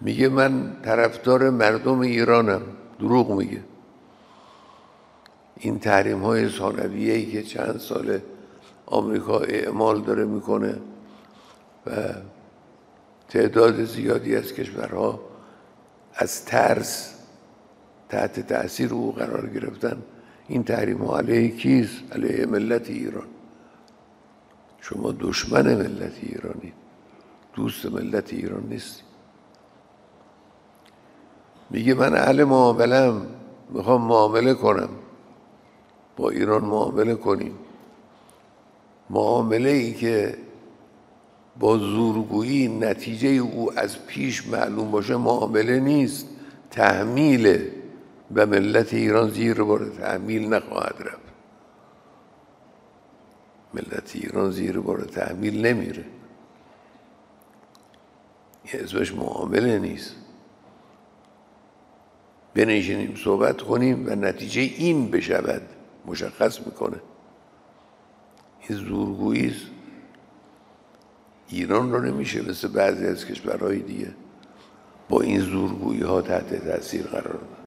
میگه من طرفدار مردم ایرانم. دروغ میگه. این تحریم های ثانویه‌ای که چند سال آمریکا اعمال داره میکنه و تعداد زیادی از کشورها از ترس تحت تأثیر او قرار گرفتن، این تحریم ها علیه کیست؟ علیه ملت ایران. شما دشمن ملت ایرانی، دوست ملت ایران نیستی. میگه من اهل معامله‌ام، میخوام معامله کنم، با ایران معامله کنیم. معامله ای که با زورگویی نتیجه او از پیش معلوم باشه معامله نیست، تحمیل و ملت ایران زیر بار تحمیل نخواهد رفت. ملت ایران زیر بار تحمیل نمیره. این اسمش معامله نیست. بنشینیم صحبت کنیم و نتیجه این بشود، مشخص میکنه. این زورگویی است. ایران رو نمیشه مثل بعضی از کشورهای دیگه با این زورگویی ها تحت تاثیر قرار داد.